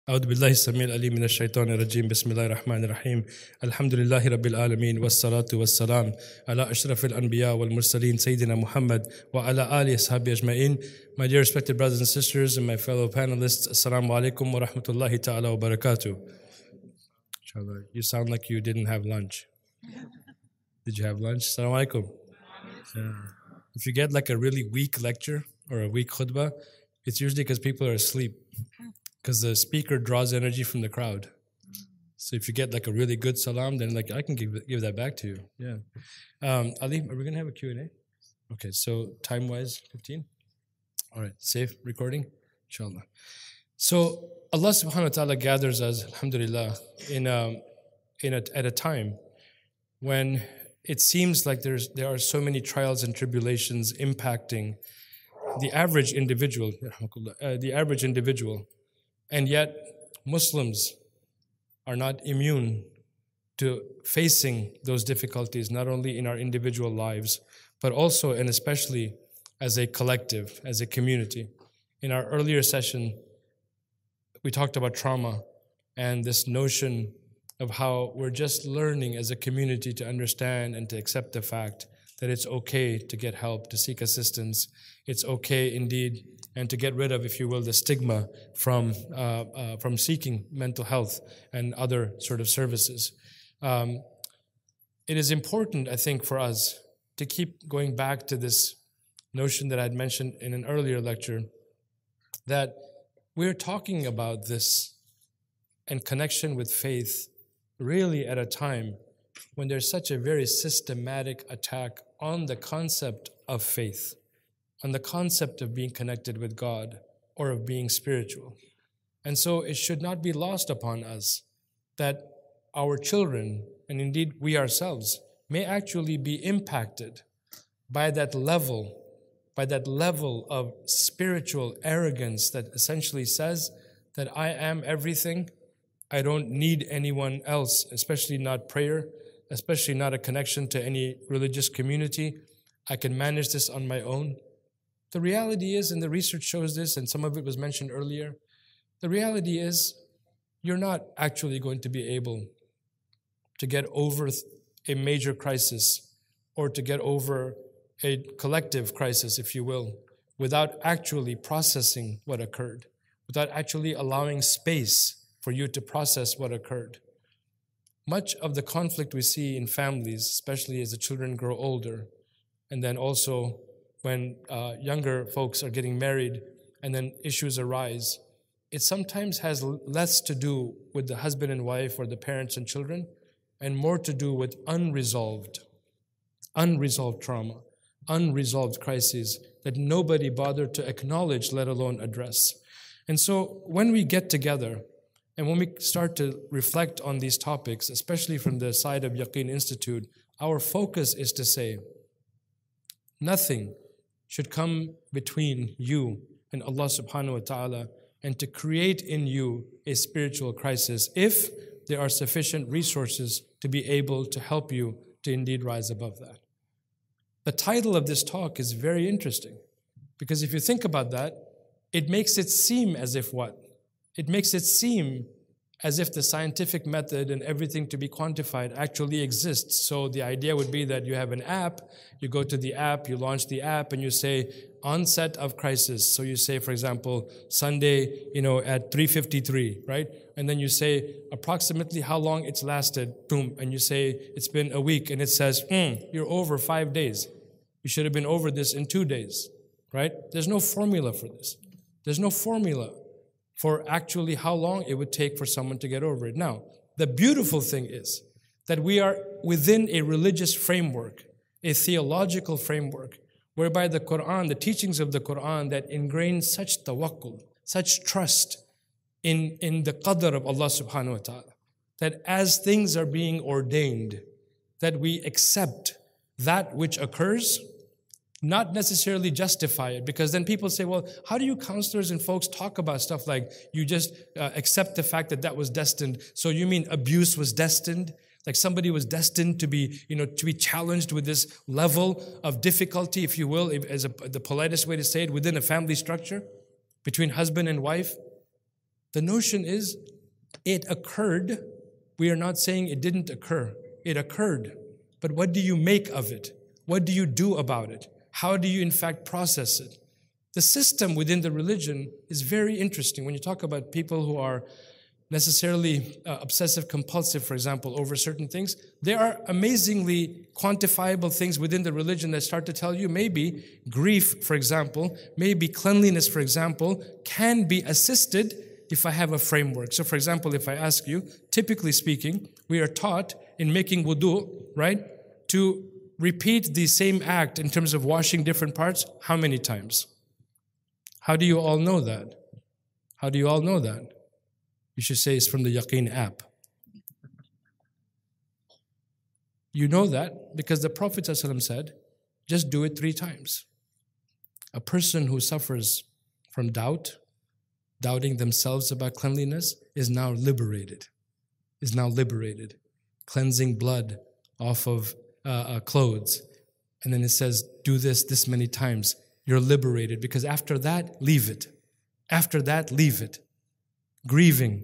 أعوذ بالله السميع العليم من الشيطان الرجيم بسم الله الرحمن الرحيم الحمد لله رب العالمين والصلاة والسلام على أشرف الأنبياء والمرسلين سيدنا محمد وعلى آله وصحبه أجمعين. My dear respected brothers and sisters and my fellow panelists, Assalamu alaikum wa rahmatullahi ta'ala wa barakatuh. Inshallah, you sound like you didn't have lunch. Did you have lunch? Assalamu alaikum. If you get like a really weak lecture or a weak khutbah, it's usually because people are asleep. Because the speaker draws energy from the crowd. So if you get like a really good salam, then like I can give that back to you. Yeah. Ali, are we going to have a Q&A? Okay, so time-wise, 15? All right, safe recording? Inshallah. So Allah subhanahu wa ta'ala gathers us, alhamdulillah, at a time when it seems like there are so many trials and tribulations impacting the average individual, and yet Muslims are not immune to facing those difficulties, not only in our individual lives, but also and especially as a collective, as a community. In our earlier session, we talked about trauma and this notion of how we're just learning as a community to understand and to accept the fact that it's okay to get help, to seek assistance. It's okay indeed, and to get rid of, if you will, the stigma from seeking mental health and other sort of services. It is important, I think, for us to keep going back to this notion that I'd mentioned in an earlier lecture, that we're talking about this in connection with faith really at a time when there's such a very systematic attack on the concept of faith, on the concept of being connected with God or of being spiritual. And so it should not be lost upon us that our children, and indeed we ourselves, may actually be impacted by that level of spiritual arrogance that essentially says that I am everything, I don't need anyone else, especially not prayer, especially not a connection to any religious community. I can manage this on my own. The reality is, and the research shows this, and some of it was mentioned earlier, the reality is you're not actually going to be able to get over a major crisis or to get over a collective crisis, if you will, without actually processing what occurred, without actually allowing space for you to process what occurred. Much of the conflict we see in families, especially as the children grow older, and then also when younger folks are getting married and then issues arise, it sometimes has less to do with the husband and wife or the parents and children and more to do with unresolved trauma, unresolved crises that nobody bothered to acknowledge, let alone address. And so when we get together and when we start to reflect on these topics, especially from the side of Yaqeen Institute, our focus is to say, nothing should come between you and Allah subhanahu wa ta'ala and to create in you a spiritual crisis if there are sufficient resources to be able to help you to indeed rise above that. The title of this talk is very interesting because if you think about that, it makes it seem as if what? It makes it seem as if the scientific method and everything to be quantified actually exists. So the idea would be that you have an app, you go to the app, you launch the app, and you say, onset of crisis. So you say, for example, Sunday, at 3:53, right? And then you say approximately how long it's lasted, boom, and you say it's been a week, and it says, you're over 5 days. You should have been over this in 2 days, right? There's no formula for this. There's no formula for actually how long it would take for someone to get over it. Now, the beautiful thing is that we are within a religious framework, a theological framework, whereby the Quran, the teachings of the Quran that ingrain such tawakkul, such trust in the qadr of Allah subhanahu wa ta'ala, that as things are being ordained, that we accept that which occurs, not necessarily justify it, because then people say, well, how do you counselors and folks talk about stuff like you just accept the fact that was destined? So you mean abuse was destined? Like somebody was destined to be, to be challenged with this level of difficulty, if you will, the politest way to say it, within a family structure between husband and wife? The notion is it occurred. We are not saying it didn't occur. It occurred. But what do you make of it? What do you do about it? How do you in fact process it? The system within the religion is very interesting. When you talk about people who are necessarily obsessive compulsive, for example, over certain things, there are amazingly quantifiable things within the religion that start to tell you maybe grief, for example, maybe cleanliness, for example, can be assisted if I have a framework. So for example, if I ask you, typically speaking, we are taught in making wudu, right, to repeat the same act in terms of washing different parts, how many times? How do you all know that? How do you all know that? You should say it's from the Yaqeen app. You know that because the Prophet ﷺ said, just do it 3 times. A person who suffers from doubt, doubting themselves about cleanliness, is now liberated. Cleansing blood off of clothes. And then it says, do this many times. You're liberated because after that, leave it. After that, leave it. Grieving.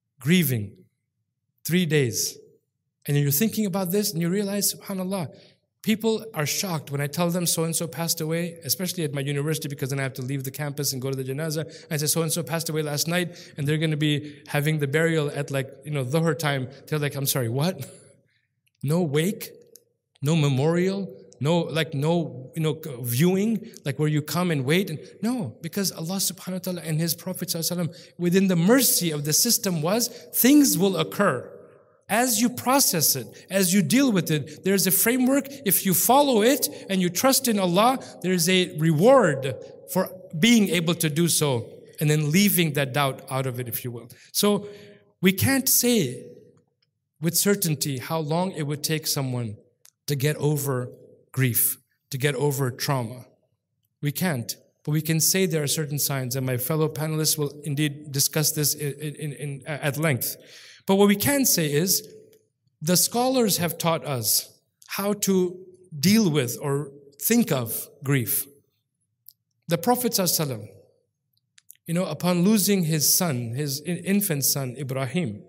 3 days. And you're thinking about this and you realize, subhanAllah, people are shocked when I tell them so-and-so passed away, especially at my university because then I have to leave the campus and go to the janazah. I say so-and-so passed away last night and they're going to be having the burial at dhuhr time. They're like, I'm sorry, what? No wake? No memorial? No viewing, like where you come and wait. No, because Allah subhanahu wa ta'ala and His Prophet sallallahu alaihi wasallam, within the mercy of the system was, things will occur. As you process it, as you deal with it, there's a framework. If you follow it and you trust in Allah, there's a reward for being able to do so and then leaving that doubt out of it, if you will. So we can't say with certainty how long it would take someone to get over grief, to get over trauma. We can't, but we can say there are certain signs, and my fellow panelists will indeed discuss this at length. But what we can say is, the scholars have taught us how to deal with or think of grief. The Prophet ﷺ, upon losing his son, his infant son, Ibrahim,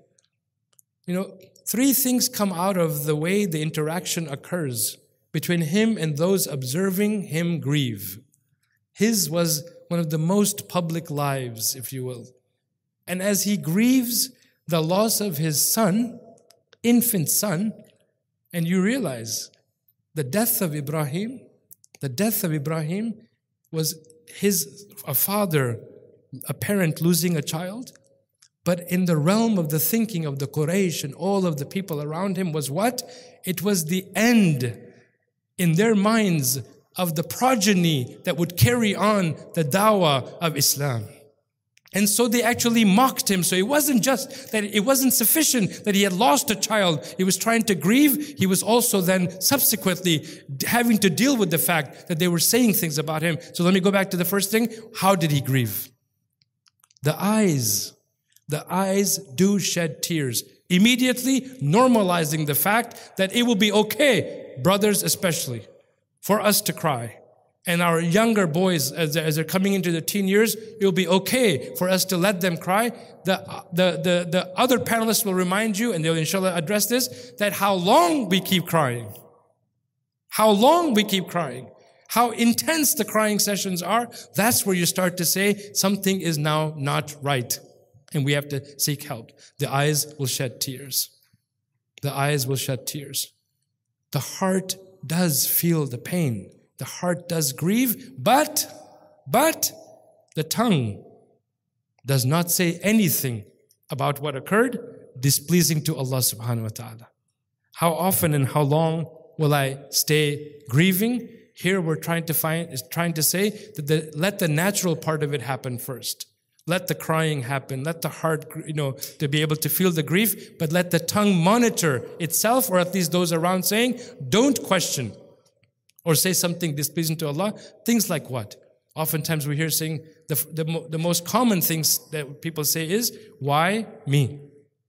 3 things come out of the way the interaction occurs between him and those observing him grieve. His was one of the most public lives, if you will. And as he grieves the loss of his son, infant son, and you realize the death of Ibrahim was a father, a parent losing a child. But in the realm of the thinking of the Quraysh and all of the people around him was what? It was the end in their minds of the progeny that would carry on the dawah of Islam. And so they actually mocked him. So it wasn't just that it wasn't sufficient that he had lost a child. He was trying to grieve. He was also then subsequently having to deal with the fact that they were saying things about him. So let me go back to the first thing. How did he grieve? The eyes do shed tears. Immediately normalizing the fact that it will be okay, brothers especially, for us to cry. And our younger boys, as they're coming into their teen years, it will be okay for us to let them cry. The other panelists will remind you, and they'll inshallah address this, that how long we keep crying. How long we keep crying. How intense the crying sessions are. That's where you start to say something is now not right. And we have to seek help. The eyes will shed tears. The eyes will shed tears. The heart does feel the pain. The heart does grieve, but the tongue does not say anything about what occurred displeasing to Allah subhanahu wa ta'ala. How often and how long will I stay grieving? Here we're trying to say that let the natural part of it happen first. Let the crying happen. Let the heart, to be able to feel the grief, but let the tongue monitor itself, or at least those around, saying, don't question or say something displeasing to Allah. Things like what? Oftentimes we hear saying, the most common things that people say is, why me?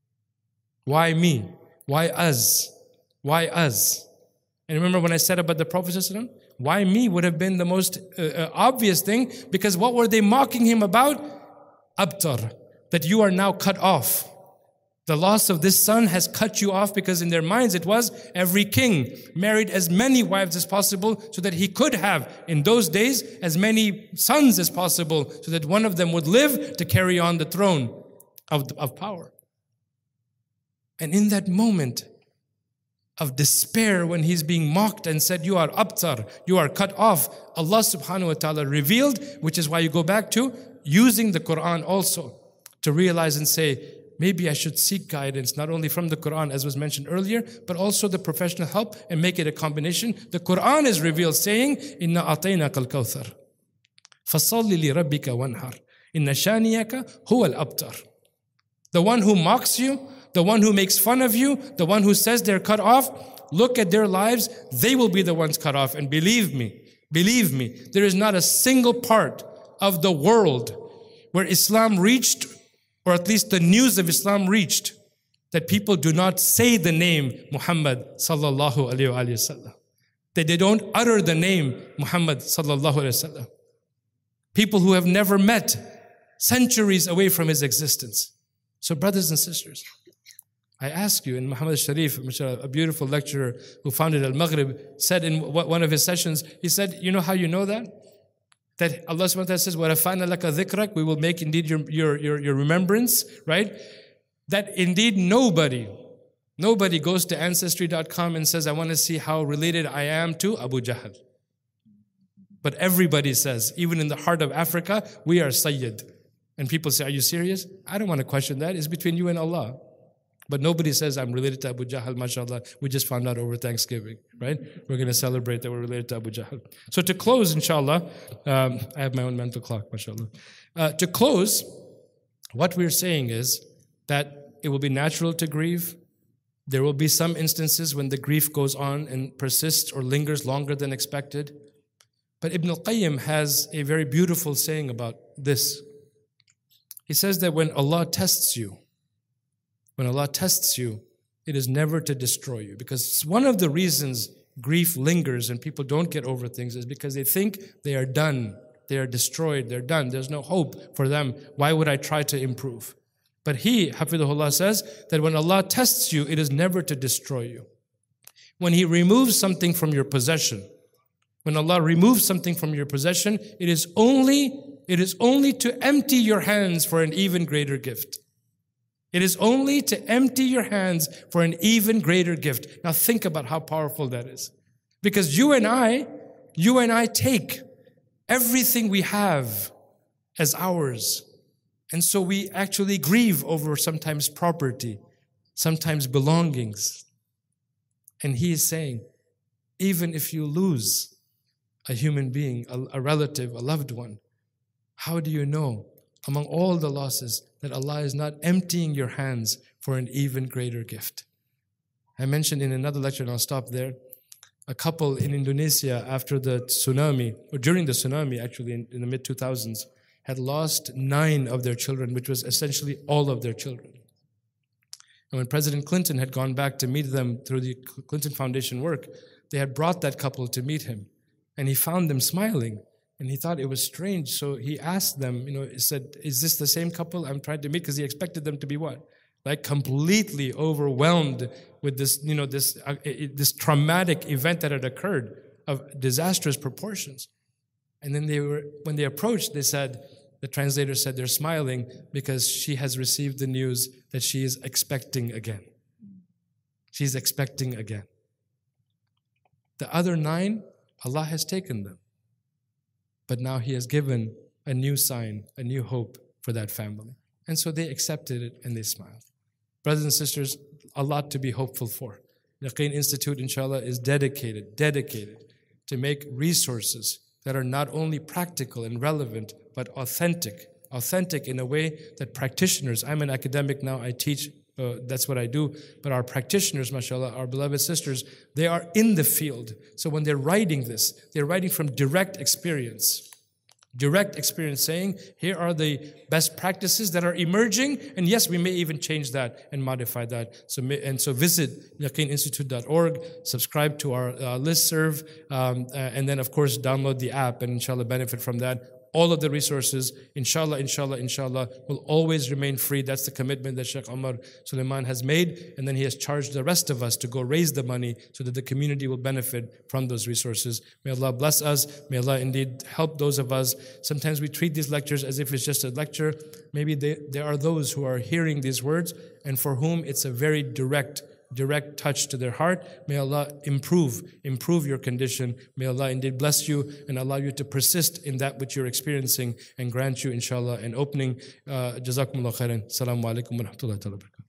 Why me? Why us? Why us? And remember when I said about the Prophet ﷺ, why me would have been the most obvious thing, because what were they mocking him about? Abtar. that you are now cut off. The loss of this son has cut you off, because in their minds it was every king married as many wives as possible so that he could have, in those days, as many sons as possible so that one of them would live to carry on the throne of power. And in that moment of despair, when he's being mocked and said, you are abtar, you are cut off, Allah subhanahu wa ta'ala revealed, which is why you go back to using the Quran also to realize and say, maybe I should seek guidance, not only from the Quran, as was mentioned earlier, but also the professional help, and make it a combination. The Quran is revealed saying, Inna a'tainaka al-kawthar, fasalli li rabbika wanhar, inna shaniyaka huwa al-abtar. The one who mocks you, the one who makes fun of you, the one who says they're cut off, look at their lives, they will be the ones cut off. And believe me, there is not a single part of the world where Islam reached, or at least the news of Islam reached, that people do not say the name Muhammad sallallahu alayhi wa sallam. That they don't utter the name Muhammad sallallahu alayhi wa sallam. People who have never met, centuries away from his existence. So brothers and sisters, I ask you, and Muhammad Sharif, a beautiful lecturer who founded Al-Maghrib, said in one of his sessions, he said, you know how you know that? That Allah subhanahu wa ta'ala says, وَرَفَعْنَا لَكَ ذِكْرَكَ, we will make indeed your remembrance, right? That indeed nobody goes to Ancestry.com and says, I want to see how related I am to Abu Jahl. But everybody says, even in the heart of Africa, we are Sayyid. And people say, are you serious? I don't want to question that. It's between you and Allah. But nobody says, I'm related to Abu Jahl, mashallah. We just found out over Thanksgiving, right? We're going to celebrate that we're related to Abu Jahl. So to close, inshallah, I have my own mental clock, mashallah. To close, what we're saying is that it will be natural to grieve. There will be some instances when the grief goes on and persists or lingers longer than expected. But Ibn al-Qayyim has a very beautiful saying about this. He says that when Allah tests you, it is never to destroy you. Because one of the reasons grief lingers and people don't get over things is because they think they are done, they are destroyed, they're done, there's no hope for them. Why would I try to improve? But he, Hafidhullah, says that when Allah tests you, it is never to destroy you. When He removes something from your possession, when Allah removes something from your possession, it is only to empty your hands for an even greater gift. It is only to empty your hands for an even greater gift. Now think about how powerful that is. Because you and I take everything we have as ours. And so we actually grieve over sometimes property, sometimes belongings. And He is saying, even if you lose a human being, a relative, a loved one, how do you know among all the losses that Allah is not emptying your hands for an even greater gift? I mentioned in another lecture, and I'll stop there, a couple in Indonesia after the tsunami, or during the tsunami actually in the mid-2000s, had lost 9 of their children, which was essentially all of their children. And when President Clinton had gone back to meet them through the Clinton Foundation work, they had brought that couple to meet him. And he found them smiling. And he thought it was strange. So he asked them, he said, is this the same couple I'm trying to meet? Because he expected them to be what? Like completely overwhelmed with this, this traumatic event that had occurred of disastrous proportions. And then when they approached, the translator said they're smiling because she has received the news that she is expecting again. She's expecting again. The other 9, Allah has taken them. But now He has given a new sign, a new hope for that family. And so they accepted it and they smiled. Brothers and sisters, a lot to be hopeful for. Yaqeen Institute, inshallah, is dedicated to make resources that are not only practical and relevant, but authentic in a way that practitioners, I'm an academic now, I teach, that's what I do, but our practitioners, mashallah, our beloved sisters, they are in the field. So when they're writing this, they're writing from direct experience saying, here are the best practices that are emerging, and yes, we may even change that and modify that. So visit yaqeeninstitute.org, subscribe to our listserv, and then of course download the app and inshallah benefit from that. all of the resources, inshallah, will always remain free. That's the commitment that Sheikh Omar Suleiman has made. And then he has charged the rest of us to go raise the money so that the community will benefit from those resources. May Allah bless us. May Allah indeed help those of us. Sometimes we treat these lectures as if it's just a lecture. Maybe there are those who are hearing these words and for whom it's a very direct touch to their heart. May Allah improve your condition. May Allah indeed bless you and allow you to persist in that which you're experiencing and grant you inshallah an opening. Jazakumullah khairan. Assalamu alaikum wa rahmatullahi wa barakatuh.